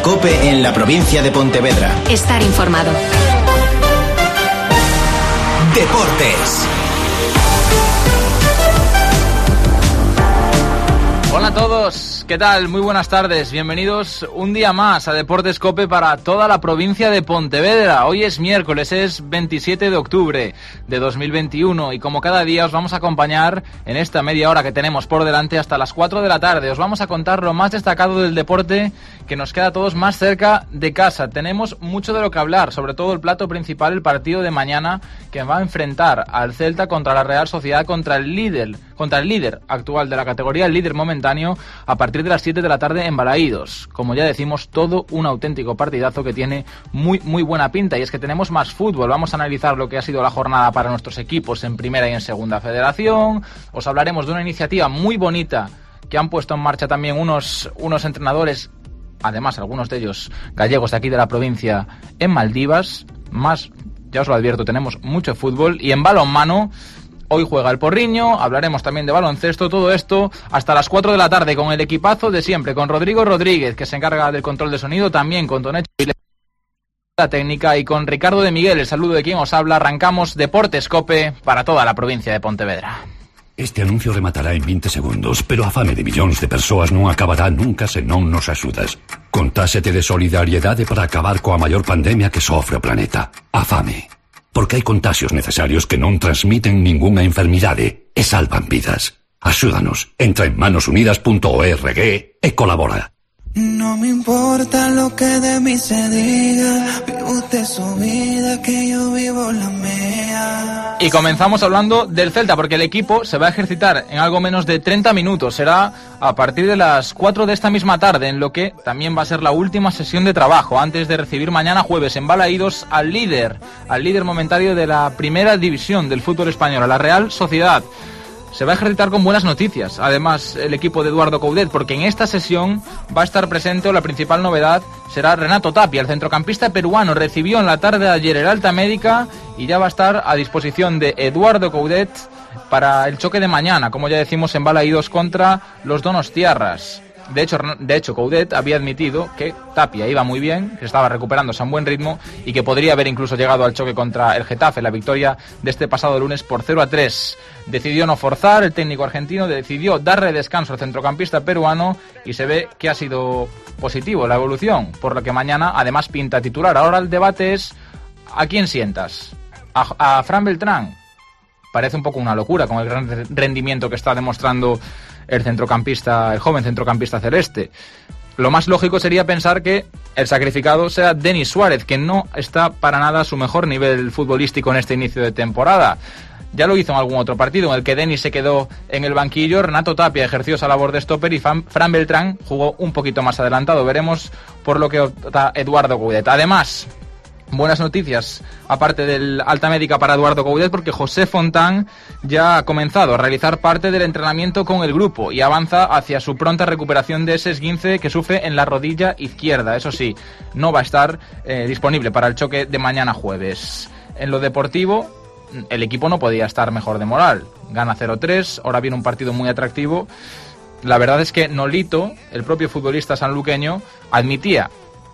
COPE en la provincia de Pontevedra. Estar informado. Deportes. Hola a todos, ¿qué tal? Muy buenas tardes, bienvenidos un día más a Deportes COPE para toda la provincia de Pontevedra. Hoy es miércoles, es 27 de octubre de 2021 y como cada día os vamos a acompañar en esta media hora que tenemos por delante hasta las 4 de la tarde. Os vamos a contar lo más destacado del deporte que nos queda a todos más cerca de casa. Tenemos mucho de lo que hablar, sobre todo el plato principal, el partido de mañana que va a enfrentar al Celta contra la Real Sociedad, contra el líder actual de la categoría, el líder momentáneo, a partir de las 7 de la tarde en Balaídos. Como ya decimos, todo un auténtico partidazo que tiene muy buena pinta, y es que tenemos más fútbol. Vamos a analizar lo que ha sido la jornada para nuestros equipos en Primera y en Segunda Federación. Os hablaremos de una iniciativa muy bonita que han puesto en marcha también unos entrenadores, además algunos de ellos gallegos de aquí de la provincia, en Maldivas. Más, ya os lo advierto, tenemos mucho fútbol. Y en balonmano, hoy juega el Porriño, hablaremos también de baloncesto, todo esto hasta las 4 de la tarde con el equipazo de siempre, con Rodrigo Rodríguez, que se encarga del control de sonido, también con Tonecho y la técnica, y con Ricardo de Miguel, el saludo de quien os habla. Arrancamos Deportes COPE para toda la provincia de Pontevedra. Este anuncio rematará en 20 segundos, pero a fame de millóns de persoas non acabará nunca se non nos axudas. Contásete de solidariedade para acabar coa maior pandemia que sofre o planeta, a fame. Porque hai contaxios necesarios que non transmiten ningunha enfermidade e salvan vidas. Axúdanos, entra en manosunidas.org e colabora. No me importa lo que de mí se diga, vive usted su vida, que yo vivo la mía. Y comenzamos hablando del Celta, porque el equipo se va a ejercitar en algo menos de 30 minutos. Será a partir de las 4 de esta misma tarde, en lo que también va a ser la última sesión de trabajo, antes de recibir mañana jueves en Balaídos al líder momentáneo de la primera división del fútbol español, a la Real Sociedad. Se va a ejercitar con buenas noticias, además, el equipo de Eduardo Coudet, porque en esta sesión va a estar presente, o la principal novedad será Renato Tapia. El centrocampista peruano recibió en la tarde de ayer el alta médica y ya va a estar a disposición de Eduardo Coudet para el choque de mañana, como ya decimos, en Balaídos contra los donostiarras. De hecho, Coudet había admitido que Tapia iba muy bien, que estaba recuperándose a un buen ritmo y que podría haber incluso llegado al choque contra el Getafe, la victoria de este pasado lunes por 0-3. Decidió no forzar, el técnico argentino decidió darle descanso al centrocampista peruano y se ve que ha sido positivo la evolución, por lo que mañana además pinta titular. Ahora el debate es: ¿a quién sientas? ¿A Fran Beltrán? Parece un poco una locura con el gran rendimiento que está demostrando el joven centrocampista celeste. Lo más lógico sería pensar que el sacrificado sea Denis Suárez, que no está para nada a su mejor nivel futbolístico en este inicio de temporada. Ya lo hizo en algún otro partido en el que Denis se quedó en el banquillo. Renato Tapia ejerció esa labor de stopper y Fran Beltrán jugó un poquito más adelantado. Veremos por lo que opta Eduardo Coudet. Además, buenas noticias, aparte del alta médica para Eduardo Coudet, porque José Fontán ya ha comenzado a realizar parte del entrenamiento con el grupo y avanza hacia su pronta recuperación de ese esguince que sufre en la rodilla izquierda. Eso sí, no va a estar disponible para el choque de mañana jueves. En lo deportivo, el equipo no podía estar mejor de moral. Gana 0-3, ahora viene un partido muy atractivo. La verdad es que Nolito, el propio futbolista sanluqueño, admitía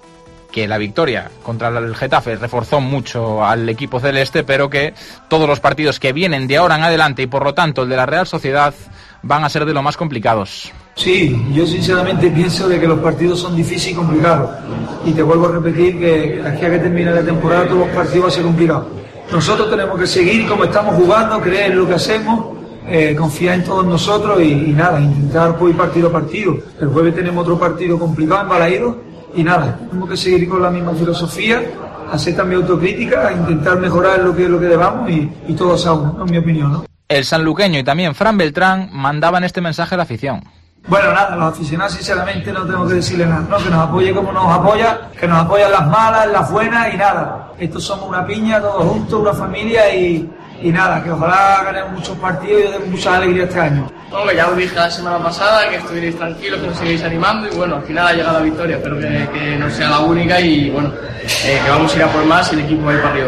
que la victoria contra el Getafe reforzó mucho al equipo celeste, pero que todos los partidos que vienen de ahora en adelante, y por lo tanto el de la Real Sociedad, van a ser de lo más complicados. Sí, yo sinceramente pienso de que los partidos son difíciles y complicados, y te vuelvo a repetir que aquí a que termine la temporada todos los partidos van a ser complicados. Nosotros tenemos que seguir como estamos jugando, creer en lo que hacemos, confiar en todos nosotros y nada, intentar pues, ir partido a partido. El jueves tenemos otro partido complicado en Balaídos. Y nada, tenemos que seguir con la misma filosofía, hacer también autocrítica, intentar mejorar lo que debamos y todos a uno, en mi opinión, ¿no? El sanluqueño y también Fran Beltrán mandaban este mensaje a la afición. Bueno, nada, los aficionados sinceramente no tengo que decirle nada, ¿no? Que nos apoye como nos apoya, que nos apoyan las malas, las buenas y nada. Estos somos una piña, todos juntos, una familia y nada, que ojalá ganemos muchos partidos y yo tengo mucha alegría este año. Bueno, que ya os dije la semana pasada que estuvierais tranquilos, que nos sigáis animando y bueno, al final ha llegado la victoria, espero que no sea la única y bueno, que vamos a ir a por más y el equipo va a ir para arriba.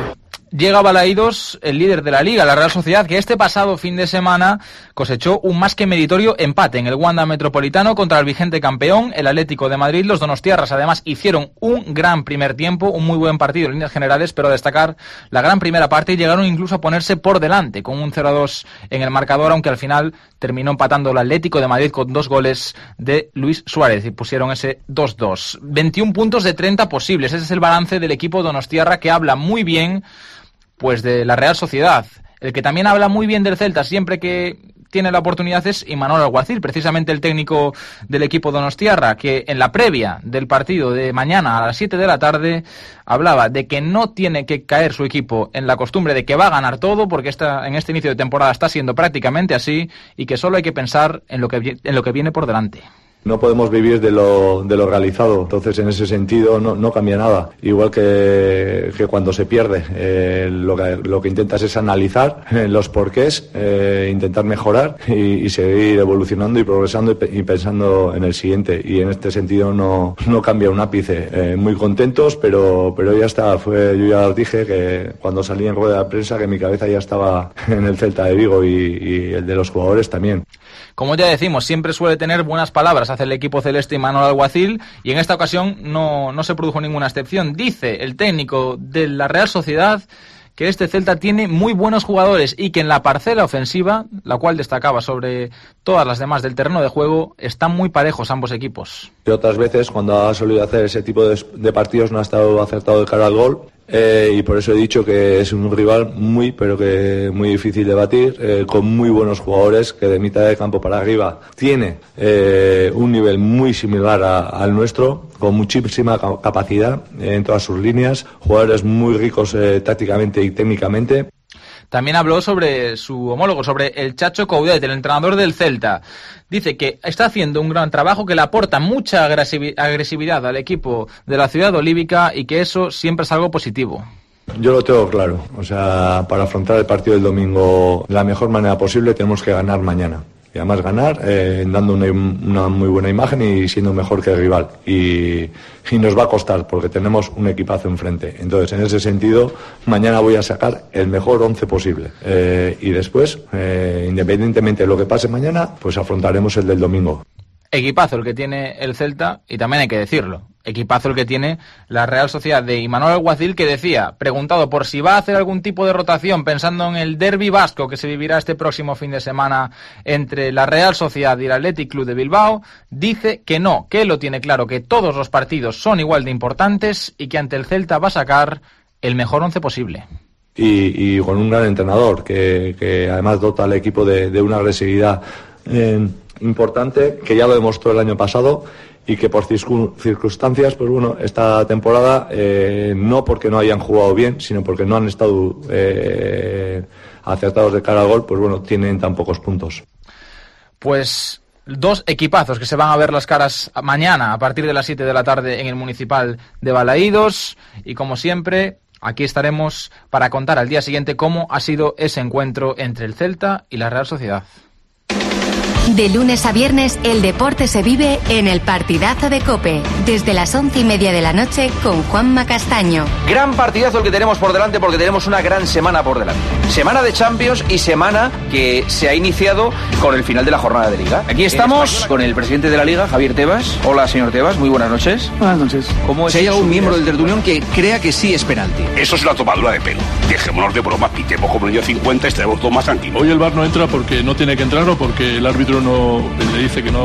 llega a Balaídos el líder de la Liga, la Real Sociedad, que este pasado fin de semana cosechó un más que meritorio empate en el Wanda Metropolitano contra el vigente campeón, el Atlético de Madrid. Los donostiarras además hicieron un gran primer tiempo, un muy buen partido en líneas generales, pero a destacar la gran primera parte y llegaron incluso a ponerse por delante con un 0-2 en el marcador, aunque al final terminó empatando el Atlético de Madrid con 2 goles de Luis Suárez y pusieron ese 2-2. 21 puntos de 30 posibles, ese es el balance del equipo donostiarra, que habla muy bien pues de la Real Sociedad. El que también habla muy bien del Celta siempre que tiene la oportunidad es Imanol Alguacil, precisamente el técnico del equipo donostiarra, que en la previa del partido de mañana a las 7 de la tarde hablaba de que no tiene que caer su equipo en la costumbre de que va a ganar todo, porque en este inicio de temporada está siendo prácticamente así, y que solo hay que pensar en lo que viene por delante. No podemos vivir de lo realizado, entonces en ese sentido no cambia nada. Igual que cuando se pierde, lo que intentas es analizar los porqués, intentar mejorar y seguir evolucionando y progresando y pensando en el siguiente. Y en este sentido no cambia un ápice. Muy contentos, pero ya está. Yo ya os dije que cuando salí en rueda de prensa que mi cabeza ya estaba en el Celta de Vigo y el de los jugadores también. Como ya decimos, siempre suele tener buenas palabras hacia el equipo celeste Imanol Alguacil, y en esta ocasión no se produjo ninguna excepción. Dice el técnico de la Real Sociedad que este Celta tiene muy buenos jugadores y que en la parcela ofensiva, la cual destacaba sobre todas las demás del terreno de juego, están muy parejos ambos equipos. Y otras veces, cuando ha solido hacer ese tipo de partidos, no ha estado acertado de cara al gol. Y por eso he dicho que es un rival muy difícil de batir, con muy buenos jugadores, que de mitad de campo para arriba tiene un nivel muy similar al nuestro, con muchísima capacidad en todas sus líneas, jugadores muy ricos tácticamente y técnicamente. También habló sobre su homólogo, sobre el Chacho Coudet, el entrenador del Celta. Dice que está haciendo un gran trabajo, que le aporta mucha agresividad al equipo de la ciudad olívica y que eso siempre es algo positivo. Yo lo tengo claro, para afrontar el partido del domingo de la mejor manera posible tenemos que ganar mañana. Y además ganar dando una muy buena imagen y siendo mejor que el rival. Y nos va a costar porque tenemos un equipazo enfrente. Entonces, en ese sentido, mañana voy a sacar el mejor 11 posible. Y después, independientemente de lo que pase mañana, pues afrontaremos el del domingo. Equipazo el que tiene el Celta, y también hay que decirlo, equipazo el que tiene la Real Sociedad de Imanol Alguacil, que decía, preguntado por si va a hacer algún tipo de rotación pensando en el derbi vasco que se vivirá este próximo fin de semana entre la Real Sociedad y el Athletic Club de Bilbao, dice que no, que él lo tiene claro, que todos los partidos son igual de importantes y que ante el Celta va a sacar el mejor 11 posible. Y con un gran entrenador que además dota al equipo de una agresividad importante, que ya lo demostró el año pasado y que por circunstancias, pues bueno, esta temporada no porque no hayan jugado bien, sino porque no han estado acertados de cara al gol, pues bueno, tienen tan pocos puntos. Pues 2 equipazos que se van a ver las caras mañana a partir de las 7 de la tarde en el Municipal de Balaídos, y como siempre aquí estaremos para contar al día siguiente cómo ha sido ese encuentro entre el Celta y la Real Sociedad. De lunes a viernes, el deporte se vive en el Partidazo de COPE, desde las 11:30 de la noche con Juanma Castaño. Gran partidazo el que tenemos por delante, porque tenemos una gran semana por delante. Semana de Champions y semana que se ha iniciado con el final de la jornada de Liga. Aquí estamos con el presidente de la Liga, Javier Tebas. Hola, señor Tebas, muy buenas noches. Buenas noches. Si hay algún miembro del tertulión que crea que sí es penalti. Eso es una tomadura de pelo. Dejémonos de broma, pitemos como niño 50 y estaremos todos más tranquilos. Hoy el VAR no entra porque no tiene que entrar o porque el árbitro no le dice que no.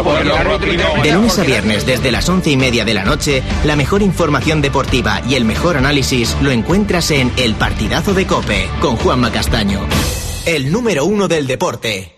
De lunes a viernes desde las 11:30 de la noche, la mejor información deportiva y el mejor análisis lo encuentras en El Partidazo de COPE con Juanma Castaño, el número 1 del deporte.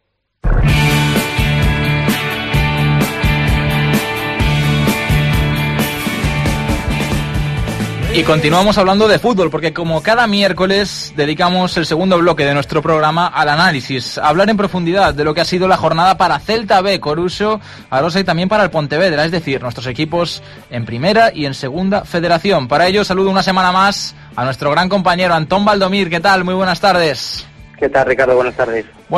Y continuamos hablando de fútbol, porque como cada miércoles dedicamos el segundo bloque de nuestro programa al análisis, a hablar en profundidad de lo que ha sido la jornada para Celta B, Coruso, Arosa y también para el Pontevedra, es decir, nuestros equipos en primera y en segunda federación. Para ello saludo una semana más a nuestro gran compañero Antón Valdomir. ¿Qué tal? Muy buenas tardes. ¿Qué tal, Ricardo? Buenas tardes. Bueno,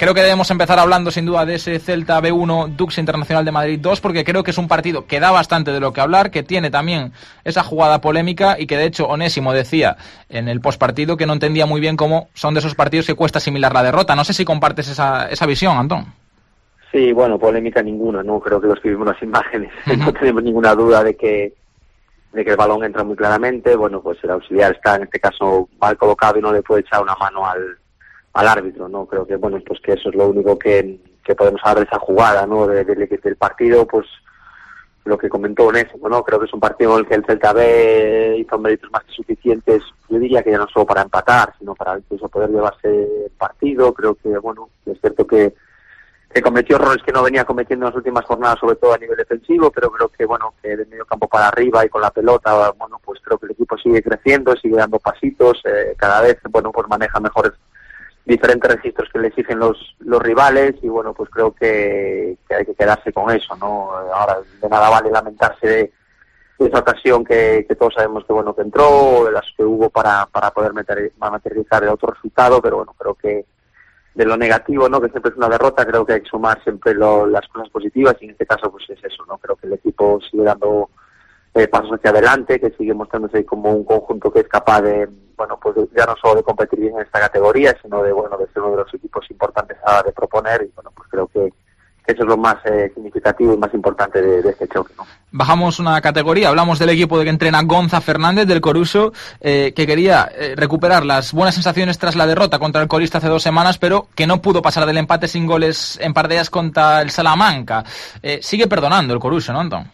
creo que debemos empezar hablando sin duda de ese Celta B1 Dux Internacional de Madrid 2, porque creo que es un partido que da bastante de lo que hablar, que tiene también esa jugada polémica y que de hecho Onésimo decía en el postpartido que no entendía muy bien cómo son de esos partidos que cuesta asimilar la derrota. No sé si compartes esa visión, Antón. Sí, bueno, polémica ninguna, ¿no? Creo que los que vimos las imágenes no tenemos ninguna duda de que el balón entra muy claramente. Bueno, pues el auxiliar está en este caso mal colocado y no le puede echar una mano al árbitro, ¿no? Creo que, bueno, pues que eso es lo único que podemos hablar de esa jugada, ¿no? Del partido, pues lo que comentó Onésimo, ¿no? Creo que es un partido en el que el Celta B hizo méritos más que suficientes, yo diría que ya no solo para empatar, sino para incluso poder llevarse el partido. Creo que, bueno, es cierto que cometió errores que no venía cometiendo en las últimas jornadas, sobre todo a nivel defensivo, pero creo que, bueno, que de medio campo para arriba y con la pelota, bueno, pues creo que el equipo sigue creciendo, sigue dando pasitos, cada vez, bueno, pues maneja mejores diferentes registros que le exigen los rivales y, bueno, pues creo que hay que quedarse con eso, ¿no? Ahora de nada vale lamentarse de esa ocasión que todos sabemos que, bueno, que entró, de las que hubo para poder materializar el otro resultado, pero, bueno, creo que de lo negativo, ¿no? Que siempre es una derrota, creo que hay que sumar siempre las cosas positivas y en este caso pues es eso, ¿no? Creo que el equipo sigue dando pasos hacia adelante, que sigue mostrándose como un conjunto que es capaz de, bueno, pues ya no solo de competir bien en esta categoría, sino de, bueno, de ser uno de los equipos importantes a de proponer y, bueno, pues creo que eso es lo más significativo y más importante de este choque, ¿no? Bajamos una categoría, hablamos del equipo de que entrena Gonza Fernández del Coruso, que quería recuperar las buenas sensaciones tras la derrota contra el colista hace 2 semanas, pero que no pudo pasar del empate sin goles en Pardeas contra el Salamanca. Sigue perdonando el Coruso, ¿no, Antón?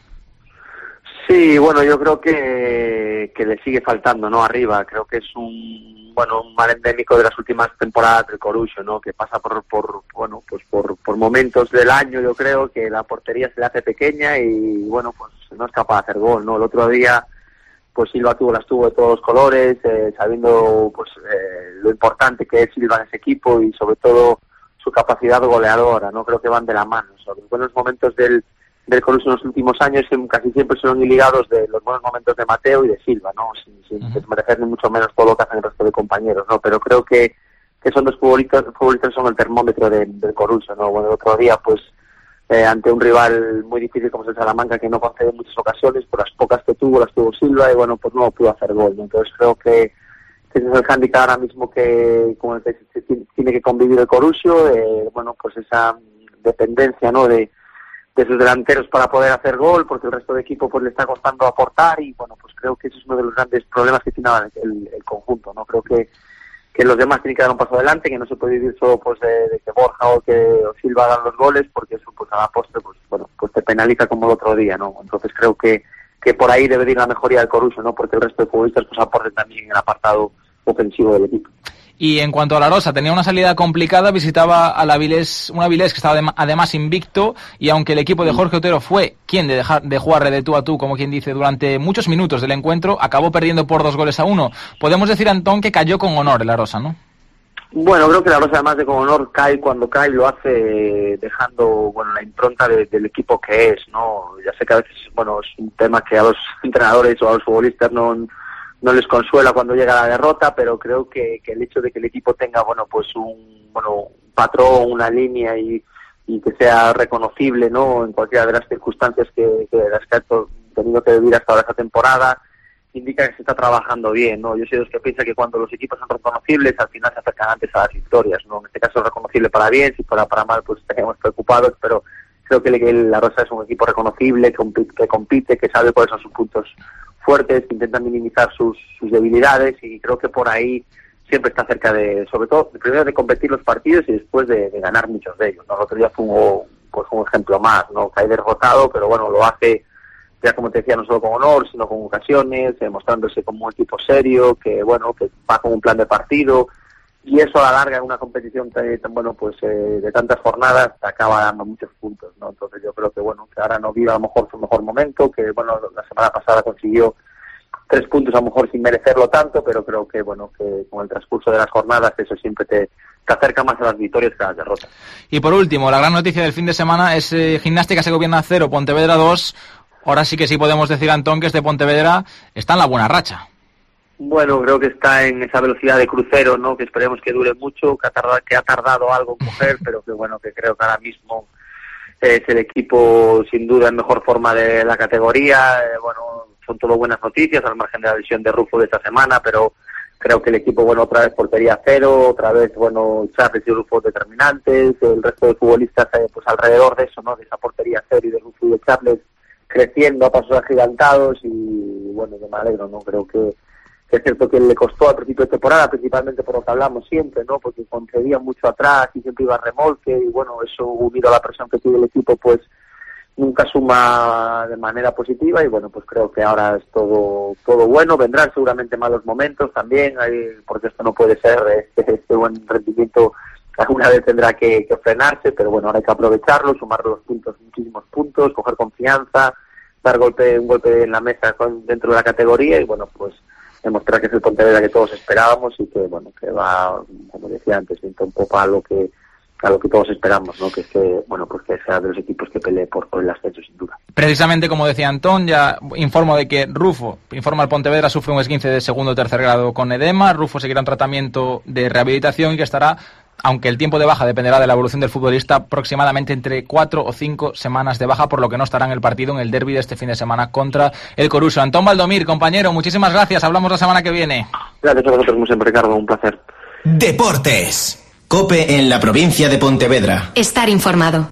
Sí, bueno, yo creo que le sigue faltando, ¿no? Arriba, creo que es un mal endémico de las últimas temporadas del Coruso, ¿no? Que pasa por momentos del año, yo creo que la portería se le hace pequeña y, bueno, pues no es capaz de hacer gol, ¿no? El otro día, pues Silva las tuvo de todos los colores, sabiendo, pues, lo importante que es Silva en ese equipo y sobre todo su capacidad goleadora, ¿no? Creo que van de la mano, o sea, los buenos momentos del Coruso en los últimos años casi siempre son ligados de los buenos momentos de Mateo y de Silva, ¿no? Sin desmerecer ni mucho menos todo lo que hacen el resto de compañeros, ¿no? Pero creo que son dos futbolistas son el termómetro del Coruso, ¿no? Bueno, el otro día, pues, ante un rival muy difícil como es el Salamanca, que no concede en muchas ocasiones, por las pocas que tuvo, las tuvo Silva y, bueno, pues no pudo hacer gol, ¿no? Entonces creo que ese es el hándicap ahora mismo con el que se tiene que convivir el Coruso, bueno, pues esa dependencia, ¿no? De sus delanteros para poder hacer gol, porque el resto del equipo pues le está costando aportar y, bueno, pues creo que ese es uno de los grandes problemas que tiene el conjunto, ¿no? Creo que los demás tienen que dar un paso adelante, que no se puede vivir solo pues de que Borja o Silva hagan los goles, porque eso pues a la postre pues bueno, pues te penaliza como el otro día, ¿no? Entonces creo que por ahí debe ir la mejoría del Coruso, ¿no? Porque el resto de futbolistas pues aporten también en el apartado ofensivo del equipo. Y en cuanto a la Rosa, tenía una salida complicada, visitaba a la Avilés, una Avilés que estaba además invicto, y aunque el equipo de Jorge Otero fue quien de jugar de tú a tú, como quien dice, durante muchos minutos del encuentro, acabó perdiendo por 2-1. Podemos decir, Antón, que cayó con honor la Rosa, ¿no? Bueno, creo que la Rosa, además de con honor, cuando cae lo hace dejando, bueno, la impronta del equipo que es, ¿no? Ya sé que a veces, bueno, es un tema que a los entrenadores o a los futbolistas no les consuela cuando llega la derrota, pero creo que el hecho de que el equipo tenga, bueno, pues un patrón, una línea y que sea reconocible, ¿no? En cualquiera de las circunstancias que las que ha tenido que vivir hasta ahora esta temporada, indica que se está trabajando bien, ¿no? Yo soy de los que piensa que cuando los equipos son reconocibles, al final se acercan antes a las victorias, ¿no? En este caso es reconocible para bien, si fuera para mal, pues estaríamos preocupados, pero creo que la Rosa es un equipo reconocible, que compite, que sabe cuáles son sus puntos fuertes, que intentan minimizar sus debilidades, y creo que por ahí siempre está cerca de, sobre todo, primero de competir los partidos y después de ganar muchos de ellos, ¿no? El otro día fue un ejemplo más, ¿no? Cae derrotado, pero bueno, lo hace ya, como te decía, no solo con honor, sino con ocasiones, mostrándose como un equipo serio, que bueno, que va con un plan de partido, y eso a la larga en una competición bueno, pues de tantas jornadas te acaba dando muchos puntos, ¿no? Entonces yo creo que bueno, que ahora no vive a lo mejor su mejor momento, que bueno, la semana pasada consiguió 3 puntos a lo mejor sin merecerlo tanto, pero creo que bueno, que con el transcurso de las jornadas eso siempre te acerca más a las victorias que a las derrotas. Y por último, la gran noticia del fin de semana es Gimnástica Segoviana 0, Pontevedra 2. Ahora sí que sí podemos decir, Antón, que este Pontevedra está en la buena racha. Bueno, creo que está en esa velocidad de crucero, ¿no? Que esperemos que dure mucho, que ha tardado algo en coger, pero que bueno, que creo que ahora mismo es el equipo sin duda en mejor forma de la categoría. Bueno, son todo buenas noticias al margen de la lesión de Rufo de esta semana, pero creo que el equipo, bueno, otra vez portería cero, otra vez, bueno, Charles y Rufo determinantes, el resto de futbolistas pues alrededor de eso, ¿no? De esa portería cero y de Rufo y de Charles creciendo a pasos agigantados, y bueno, yo me alegro, ¿no? Creo que es cierto que le costó al principio de temporada, principalmente por lo que hablamos siempre, ¿no? Porque concedía mucho atrás y siempre iba a remolque, y bueno, eso unido a la presión que tiene el equipo, pues nunca suma de manera positiva, y bueno, pues creo que ahora es todo bueno. Vendrán seguramente malos momentos también, porque esto no puede ser, este buen rendimiento alguna vez tendrá que frenarse, pero bueno, ahora hay que aprovecharlo, sumar los puntos, muchísimos puntos, coger confianza, dar un golpe en la mesa dentro de la categoría, y bueno, pues demostrar que es el Pontevedra que todos esperábamos, y que bueno, que va, como decía antes, un poco a lo que todos esperamos, ¿no? Que es que, bueno, pues que sea de los equipos que pelee por el ascenso, sin duda. Precisamente, como decía Antón, ya informo de que Rufo, informa al Pontevedra, sufre un esguince de segundo o tercer grado con edema. Rufo seguirá un tratamiento de rehabilitación y que estará, aunque el tiempo de baja dependerá de la evolución del futbolista, aproximadamente entre 4 o 5 semanas de baja, por lo que no estará en el partido en el derbi de este fin de semana contra el Coruso. Antón Valdomir, compañero, muchísimas gracias. Hablamos la semana que viene. Gracias a vosotros, muy siempre, Ricardo, un placer. Deportes. COPE en la provincia de Pontevedra. Estar informado.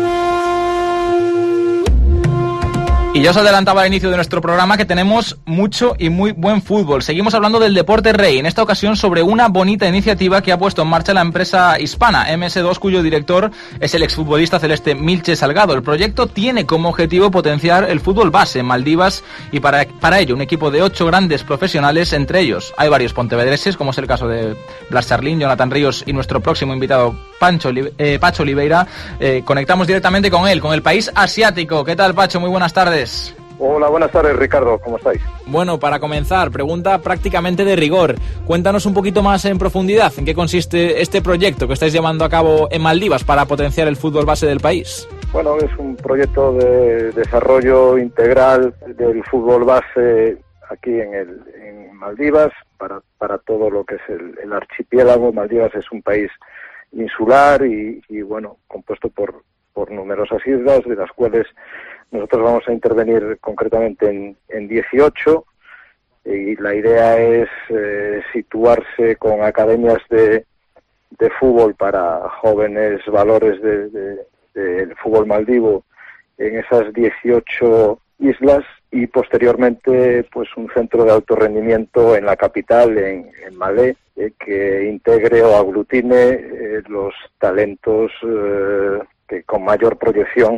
Y ya os adelantaba al inicio de nuestro programa que tenemos mucho y muy buen fútbol. Seguimos hablando del deporte rey, en esta ocasión sobre una bonita iniciativa que ha puesto en marcha la empresa hispana MS2, cuyo director es el exfutbolista celeste Milche Salgado. El proyecto tiene como objetivo potenciar el fútbol base en Maldivas, y para ello un equipo de 8 grandes profesionales, entre ellos hay varios pontevedreses, como es el caso de Blas Charlín, Jonathan Ríos y nuestro próximo invitado Pacho Oliveira. Conectamos directamente con él, con el país asiático. ¿Qué tal, Pacho? Muy buenas tardes. Hola, buenas tardes, Ricardo, ¿cómo estáis? Bueno, para comenzar, pregunta prácticamente de rigor. Cuéntanos un poquito más en profundidad en qué consiste este proyecto que estáis llevando a cabo en Maldivas para potenciar el fútbol base del país. Bueno, es un proyecto de desarrollo integral del fútbol base aquí en Maldivas, para todo lo que es el archipiélago. Maldivas es un país insular y bueno, compuesto por numerosas islas, de las cuales nosotros vamos a intervenir concretamente en 18, y la idea es situarse con academias de fútbol para jóvenes valores del fútbol maldivo en esas 18 islas, y posteriormente pues un centro de alto rendimiento en la capital, en Malé, que integre o aglutine los talentos que con mayor proyección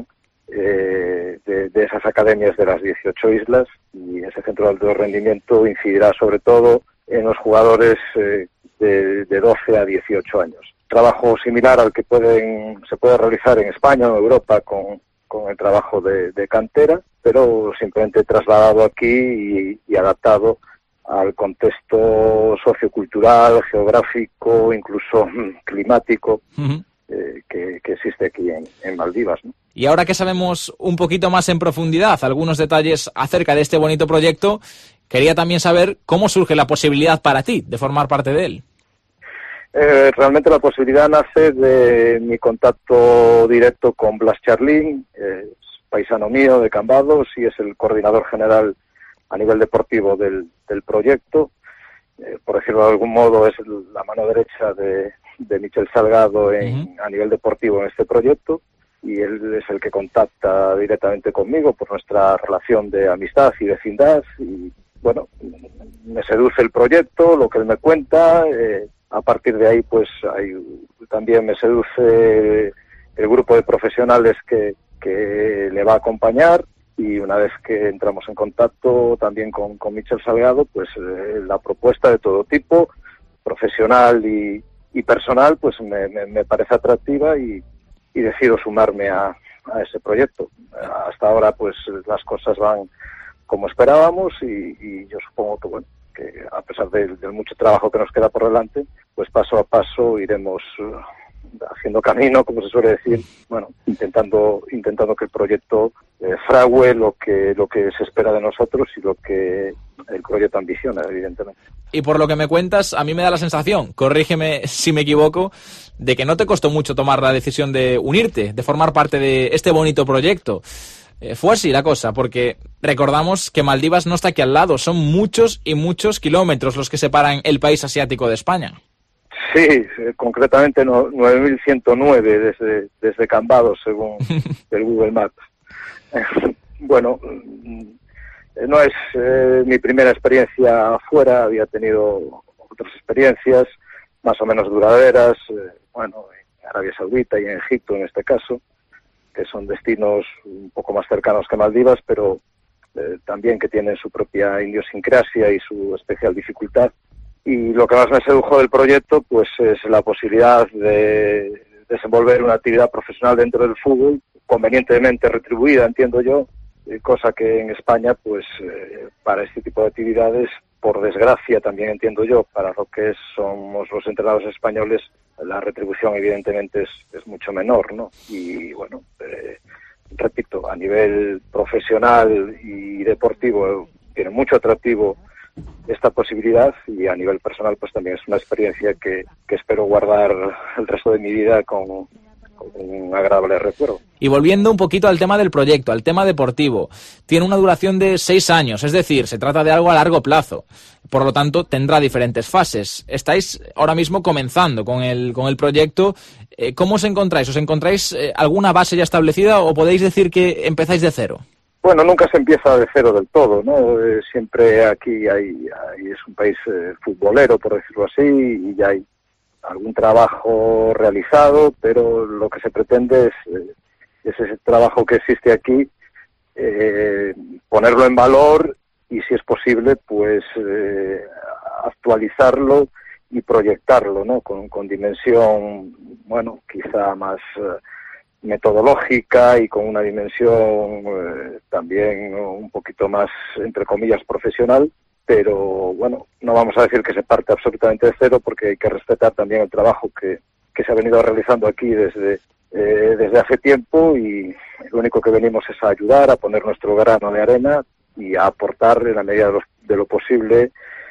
de esas academias de las 18 islas, y ese centro de alto rendimiento incidirá sobre todo en los jugadores de 12 a 18 años. Trabajo similar al que se puede realizar en España o en Europa con el trabajo de cantera, pero simplemente trasladado aquí y adaptado al contexto sociocultural, geográfico, incluso climático, que existe aquí en Maldivas, ¿no? Y ahora que sabemos un poquito más en profundidad algunos detalles acerca de este bonito proyecto, quería también saber cómo surge la posibilidad para ti de formar parte de él. Realmente la posibilidad nace de mi contacto directo con Blas Charlín, es paisano mío de Cambados y es el coordinador general a nivel deportivo del proyecto. Por decirlo de algún modo, es la mano derecha de Michel Salgado a nivel deportivo en este proyecto, y él es el que contacta directamente conmigo por nuestra relación de amistad y vecindad, y bueno, me seduce el proyecto, lo que él me cuenta. A partir de ahí pues también me seduce el grupo de profesionales que le va a acompañar, y una vez que entramos en contacto también con Michel Salgado, pues la propuesta de todo tipo, profesional y personal, pues me parece atractiva, y decido sumarme a ese proyecto. Hasta ahora pues las cosas van como esperábamos, y yo supongo que bueno, que a pesar del mucho trabajo que nos queda por delante, pues paso a paso iremos haciendo camino, como se suele decir, bueno, intentando que el proyecto frague lo que se espera de nosotros y lo que el proyecto ambiciona, evidentemente. Y por lo que me cuentas, a mí me da la sensación, corrígeme si me equivoco, de que no te costó mucho tomar la decisión de unirte, de formar parte de este bonito proyecto. Fue así la cosa, porque recordamos que Maldivas no está aquí al lado, son muchos y muchos kilómetros los que separan el país asiático de España. Sí, concretamente 9.109 desde Cambados, según el Google Maps. Bueno, no es mi primera experiencia afuera, había tenido otras experiencias más o menos duraderas, bueno, en Arabia Saudita y en Egipto en este caso, que son destinos un poco más cercanos que Maldivas, pero también que tienen su propia idiosincrasia y su especial dificultad. Y lo que más me sedujo del proyecto pues es la posibilidad de desenvolver una actividad profesional dentro del fútbol, convenientemente retribuida, entiendo yo, cosa que en España, pues para este tipo de actividades, por desgracia también entiendo yo, para lo que somos los entrenadores españoles, la retribución evidentemente es mucho menor, ¿no? Y bueno, repito, a nivel profesional y deportivo tiene mucho atractivo esta posibilidad, y a nivel personal pues también es una experiencia que espero guardar el resto de mi vida con un agradable recuerdo. Y volviendo un poquito al tema del proyecto, al tema deportivo, tiene una duración de 6 años, es decir, se trata de algo a largo plazo, por lo tanto tendrá diferentes fases. Estáis ahora mismo comenzando con el proyecto. ¿Cómo os encontráis? ¿Os encontráis alguna base ya establecida o podéis decir que empezáis de cero? Bueno, nunca se empieza de cero del todo, ¿no? Siempre aquí es un país futbolero, por decirlo así, y ya hay algún trabajo realizado, pero lo que se pretende es ese trabajo que existe aquí, ponerlo en valor y, si es posible, pues actualizarlo y proyectarlo, ¿no? Con dimensión, bueno, quizá más metodológica y con una dimensión también un poquito más, entre comillas, profesional, pero bueno, no vamos a decir que se parte absolutamente de cero, porque hay que respetar también el trabajo que se ha venido realizando aquí desde hace tiempo, y lo único que venimos es a ayudar, a poner nuestro grano de arena y a aportar en la medida de lo posible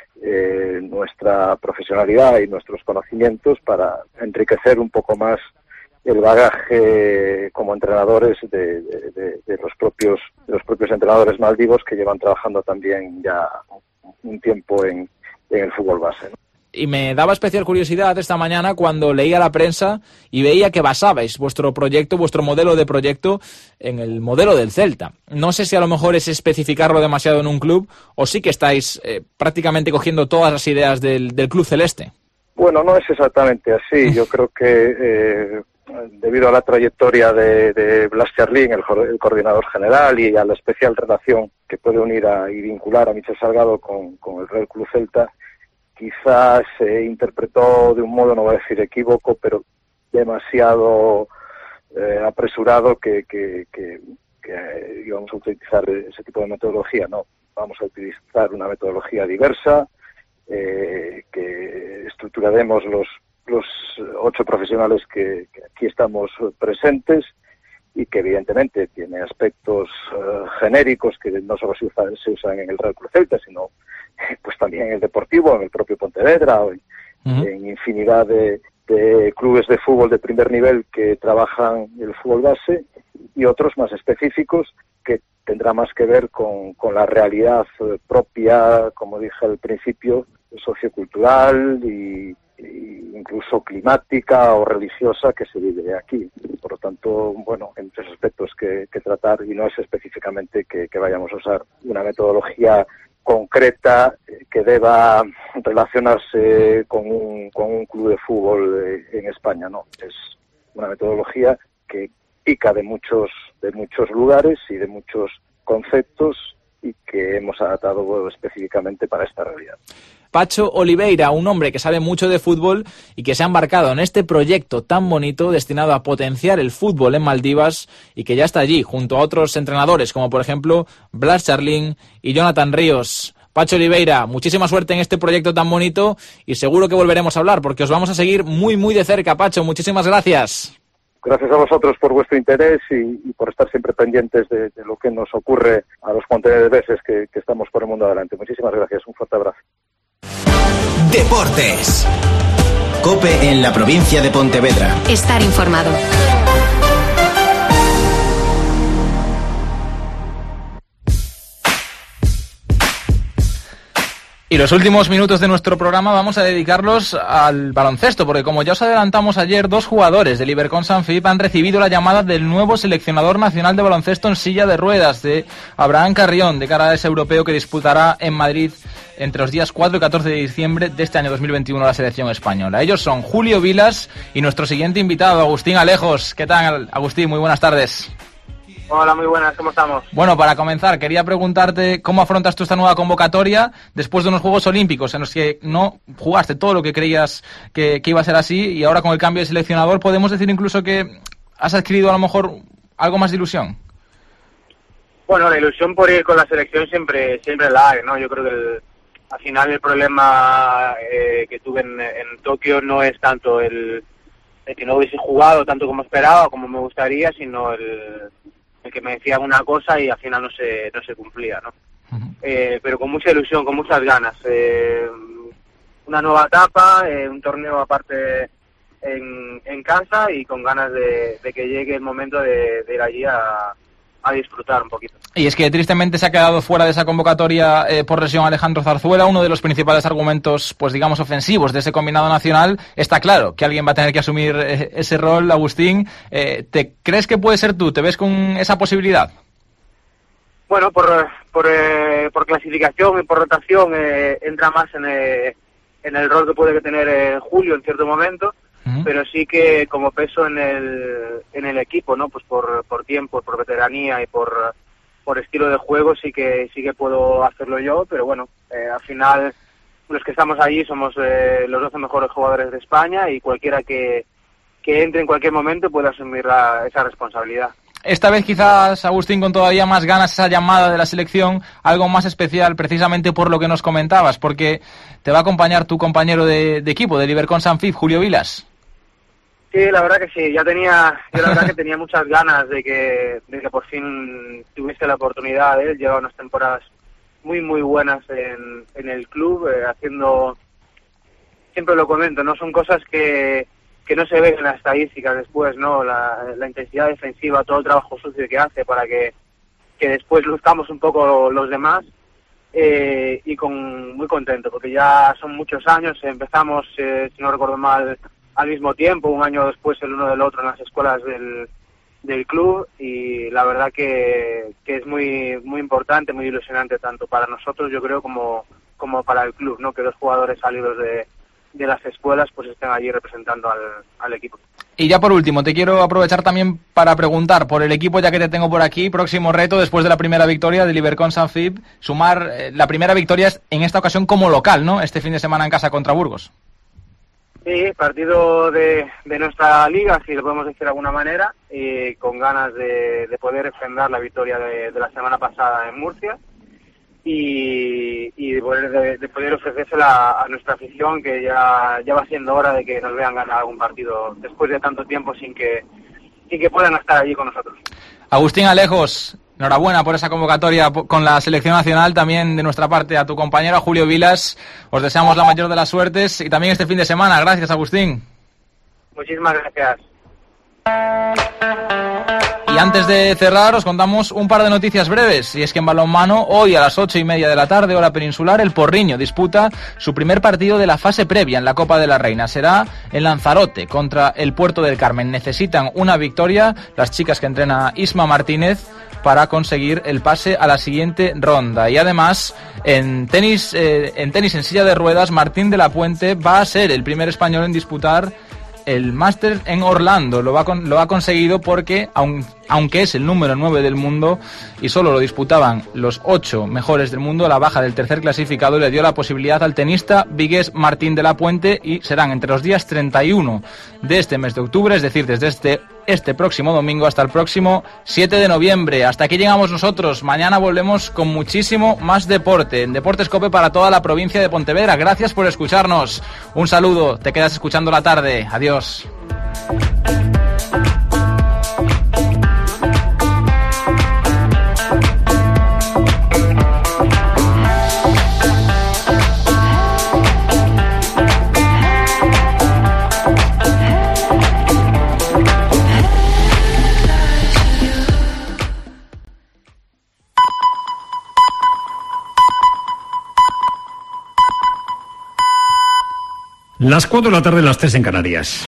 nuestra profesionalidad y nuestros conocimientos para enriquecer un poco más el bagaje como entrenadores de los propios entrenadores maldivos, que llevan trabajando también ya un tiempo en el fútbol base, ¿no? Y me daba especial curiosidad esta mañana cuando leía la prensa y veía que basabais vuestro proyecto, vuestro modelo de proyecto, en el modelo del Celta. No sé si a lo mejor es especificarlo demasiado en un club, o sí que estáis prácticamente cogiendo todas las ideas del club celeste. Bueno, no es exactamente así. Yo creo que debido a la trayectoria de Blas Charlín, el coordinador general, y a la especial relación que puede unir y vincular a Michel Salgado con el Real Club Celta, quizás se interpretó de un modo, no voy a decir equívoco, pero demasiado apresurado que íbamos a utilizar ese tipo de metodología. No, vamos a utilizar una metodología diversa, que estructuraremos los 8 profesionales que aquí estamos presentes, y que evidentemente tiene aspectos genéricos que no solo se usan en el Real Club Celta, sino pues también en el Deportivo, en el propio Pontevedra, o en infinidad de clubes de fútbol de primer nivel que trabajan el fútbol base, y otros más específicos que tendrá más que ver con la realidad propia, como dije al principio, sociocultural y incluso climática o religiosa que se vive aquí. Por lo tanto, bueno, hay muchos aspectos que tratar, y no es específicamente que vayamos a usar una metodología concreta que deba relacionarse con un club de fútbol en España, no. Es una metodología que pica de muchos lugares y de muchos conceptos, y que hemos adaptado específicamente para esta realidad. Pacho Oliveira, un hombre que sabe mucho de fútbol y que se ha embarcado en este proyecto tan bonito destinado a potenciar el fútbol en Maldivas, y que ya está allí junto a otros entrenadores como por ejemplo Blas Charlín y Jonathan Ríos. Pacho Oliveira, muchísima suerte en este proyecto tan bonito y seguro que volveremos a hablar porque os vamos a seguir muy, muy de cerca, Pacho. Muchísimas gracias. Gracias a vosotros por vuestro interés y por estar siempre pendientes de lo que nos ocurre a los pontevedreses que estamos por el mundo adelante. Muchísimas gracias. Un fuerte abrazo. Deportes. COPE en la provincia de Pontevedra. Estar informado. Y los últimos minutos de nuestro programa vamos a dedicarlos al baloncesto, porque como ya os adelantamos ayer, 2 jugadores del Ibercon Sanfib han recibido la llamada del nuevo seleccionador nacional de baloncesto en silla de ruedas, de Abraham Carrión, de cara a ese europeo que disputará en Madrid entre los días 4 y 14 de diciembre de este año 2021 la selección española. Ellos son Julio Vilas y nuestro siguiente invitado, Agustín Alejos. ¿Qué tal, Agustín? Muy buenas tardes. Hola, muy buenas, ¿cómo estamos? Bueno, para comenzar, quería preguntarte cómo afrontas tú esta nueva convocatoria después de unos Juegos Olímpicos en los que no jugaste todo lo que creías que iba a ser así, y ahora con el cambio de seleccionador podemos decir incluso que has adquirido a lo mejor algo más de ilusión. Bueno, la ilusión por ir con la selección siempre la hay, ¿no? Yo creo que al final el problema que tuve en Tokio no es tanto el que no hubiese jugado tanto como esperaba, como me gustaría, sino el que me decían una cosa y al final no se cumplía, ¿no? Pero con mucha ilusión, con muchas ganas. Una nueva etapa, un torneo aparte en casa y con ganas de que llegue el momento de ir allí a disfrutar un poquito. Y es que tristemente se ha quedado fuera de esa convocatoria por lesión Alejandro Zarzuela, uno de los principales argumentos, pues digamos, ofensivos de ese combinado nacional. Está claro que alguien va a tener que asumir ese rol, Agustín. ¿Te crees que puede ser tú? ¿Te ves con esa posibilidad? Bueno, por clasificación y por rotación entra más en el rol que puede tener Julio en cierto momento. Pero sí que como peso en el equipo, ¿no? Pues por tiempo, por veteranía y por estilo de juego sí que puedo hacerlo yo, pero bueno, al final los que estamos allí somos los 12 mejores jugadores de España y cualquiera que entre en cualquier momento puede asumir esa responsabilidad. Esta vez quizás, Agustín, con todavía más ganas esa llamada de la selección, algo más especial precisamente por lo que nos comentabas, porque te va a acompañar tu compañero de equipo, del Ibercon Sanfib, Julio Vilas. Sí, la verdad que sí. Yo la verdad que tenía muchas ganas de que por fin tuviese la oportunidad. Él lleva unas temporadas muy muy buenas en el club, haciendo, siempre lo comento, no son cosas que no se ven en las estadísticas después, ¿no? La intensidad defensiva, todo el trabajo sucio que hace para que después luzcamos un poco los demás, y muy contento porque ya son muchos años. Empezamos, si no recuerdo mal, al mismo tiempo, un año después el uno del otro en las escuelas del club, y la verdad que es muy muy importante, muy ilusionante tanto para nosotros, yo creo, como para el club, ¿no? Que 2 jugadores salidos de las escuelas pues estén allí representando al equipo. Y ya por último, te quiero aprovechar también para preguntar por el equipo, ya que te tengo por aquí. Próximo reto, después de la primera victoria del Ibercon Sanfib, sumar la primera victoria en esta ocasión como local, ¿no? Este fin de semana en casa contra Burgos. Sí, partido de nuestra liga, si lo podemos decir de alguna manera, y con ganas de poder defender la victoria de la semana pasada en Murcia y de poder ofrecérsela a nuestra afición, que ya va siendo hora de que nos vean ganar algún partido después de tanto tiempo sin que puedan estar allí con nosotros. Agustín Alejos, enhorabuena por esa convocatoria con la selección nacional. También de nuestra parte a tu compañero Julio Vilas, os deseamos la mayor de las suertes y también este fin de semana. Gracias, Agustín. Muchísimas gracias. Y antes de cerrar, os contamos un par de noticias breves. Y es que en balonmano, hoy a las 8:30 de la tarde, hora peninsular, el Porriño disputa su primer partido de la fase previa en la Copa de la Reina. Será en Lanzarote contra el Puerto del Carmen. Necesitan una victoria las chicas que entrena Isma Martínez para conseguir el pase a la siguiente ronda. Y además, en tenis en silla de ruedas, Martín de la Puente va a ser el primer español en disputar el Masters en Orlando. Lo ha conseguido porque, aunque es el número 9 del mundo y solo lo disputaban los 8 mejores del mundo, la baja del tercer clasificado le dio la posibilidad al tenista vigués Martín de la Puente, y serán entre los días 31 de este mes de octubre, es decir, desde este próximo domingo hasta el próximo 7 de noviembre. Hasta aquí llegamos nosotros. Mañana volvemos con muchísimo más deporte en Deportes COPE para toda la provincia de Pontevedra. Gracias por escucharnos. Un saludo. Te quedas escuchando la tarde. Adiós. Las 4 de la tarde, las 3 en Canarias.